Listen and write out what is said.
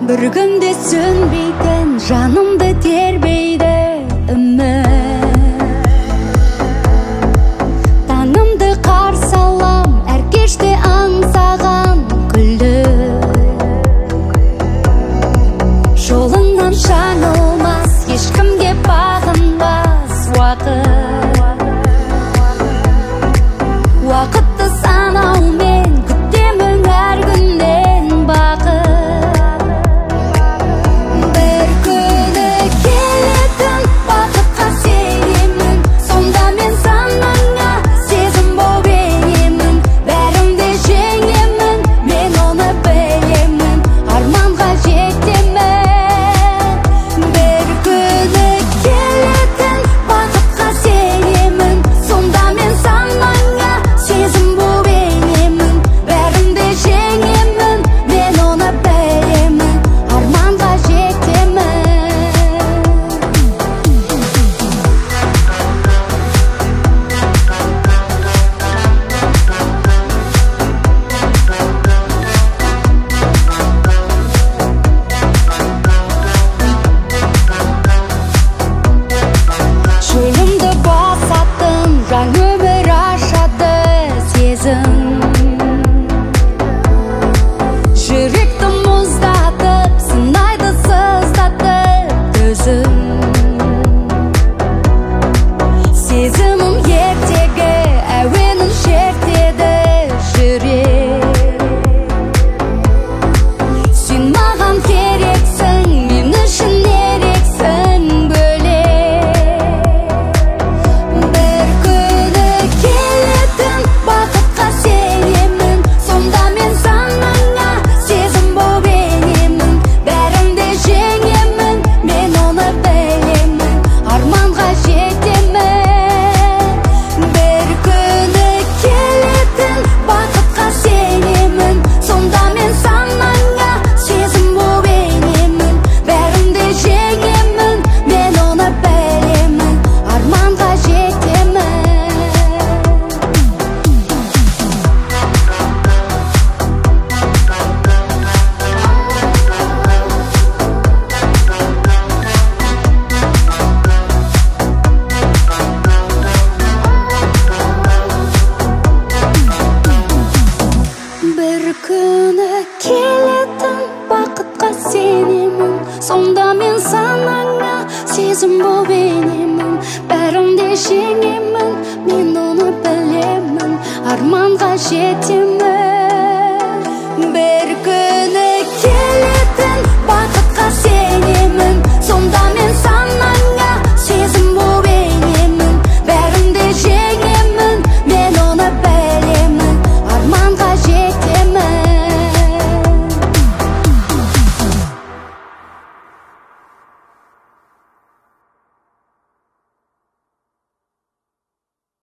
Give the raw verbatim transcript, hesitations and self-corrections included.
бір күнде сөнбейтін жанымды тербейді үміт. Таңымды қарсы алам, әр кеште аңсаған күлді. Жолыңнан жаңылмас, ешкімге бағынбас уақыт. Уақытты санаумен күтемін әр күннен бақыт. Бір күні келетін бақытқа сенемін, сонда мен санаңа сезім боп енемін. Бәрімді жеңемін, мен оны білемін, арманға жетемін. Бір күні келетін бақытқа сенемін, сонда мен санаңа сезім боп енемін. Бәрімді жеңемін, мен оны білемін, арманға жетемін. Жолымды басатын жаңа өмір ашады сезім. Жүректі мұздатып, сынайды сыздатып төзім. Сезімім ертегі әуенін шертеді жүрек. Сен маған керексің, мен үшін ерексің бөлек. Бір күні келетін бақытқа сенемін, сонда мен санаңа сезім боп енемін. Бәрімді жеңемін, мен оны білемін, арманға жетемін. Бір күні келетін бақытқа сенемін, сонда мен санаңа сезім боп енемін. Бәрімді жеңемін, мен оны білемін, арманға жетемін. Бір күні келетін бақытқа сенемін, сонда мен санаңа сезім боп енемін. Бәрімді жеңемін, мен оны білемін, арманға жетемін. Бір күні